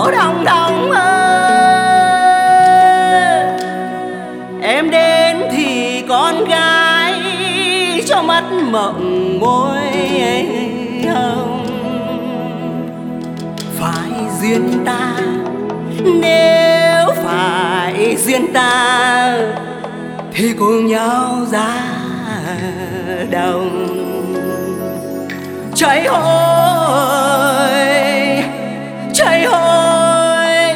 Đồng Đồng ơi, em đến thì con gái cho mắt mộng môi hồng. Phải duyên ta, nếu phải duyên ta thì cùng nhau ra đồng. Cháy hôi, cháy hôi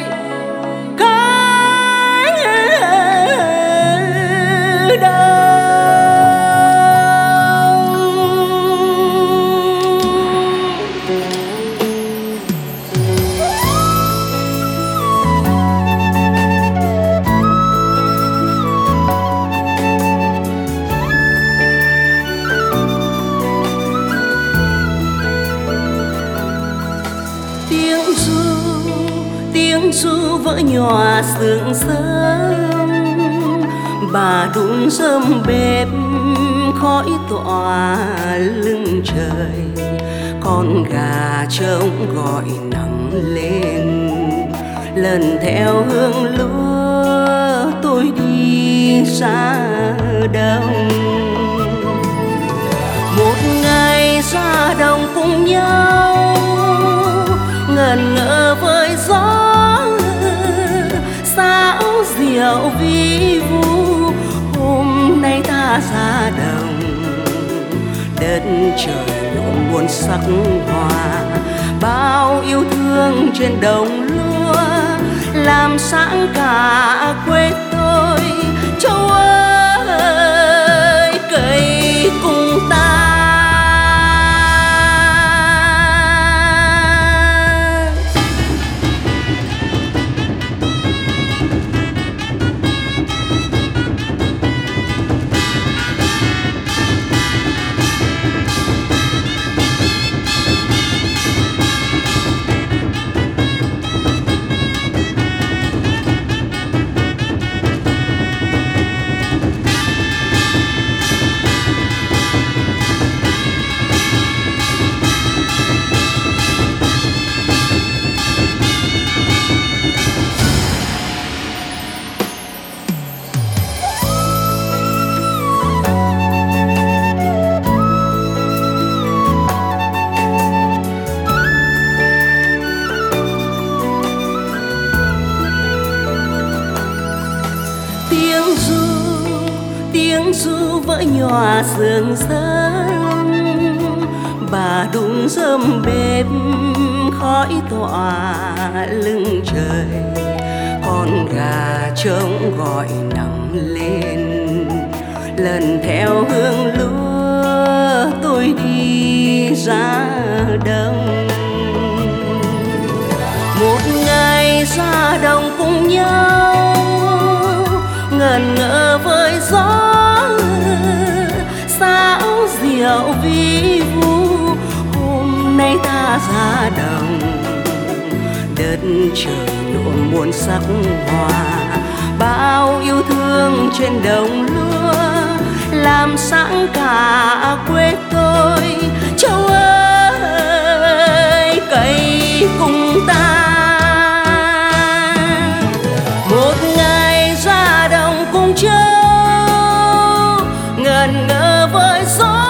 cánh đồng. Tiếng ru vỡ nhòa sương sớm, bà đun rơm bếp khói tỏa lưng trời. Con gà trống gọi nắng lên, lần theo hương lúa tôi đi ra đồng. Một ngày ra đồng cùng nhau, ngẩn ngơ với gió sáo diệu vi vu. Hôm nay ta ra đồng, đất trời nhuộm muôn sắc hoa. Bao yêu thương trên đồng lúa làm sáng cả quê tôi. Châu ơi cày cùng ta. Tiếng ru vỡ nhòa sương sớm, bà đun rơm bếp khói tỏa lưng trời. Con gà trống gọi nắng lên, lần theo hương lúa tôi đi ra đồng. Một ngày ra đồng cùng nhau, ngẩn ngơ với gió sáo diệu vi vu. Hôm nay ta ra đồng, đất trời nhuộm muôn sắc hoa. Bao yêu thương trên đồng lúa làm sáng cả quê tôi. Châu ơi cày cùng ta. Một ngày ra đồng cùng châu, ngẩn ngơ với gió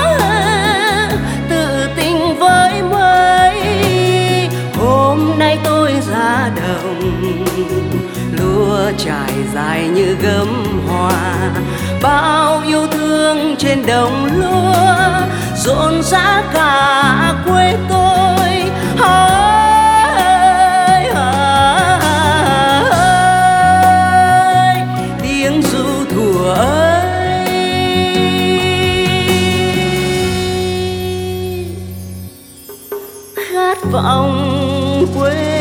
tự tình với mây. Hôm nay tôi ra đồng, lúa trải dài như gấm hoa. Bao yêu thương trên đồng lúa rộn rã cả quê tôi. Tiếng ru thủa ơi, khát vọng quê.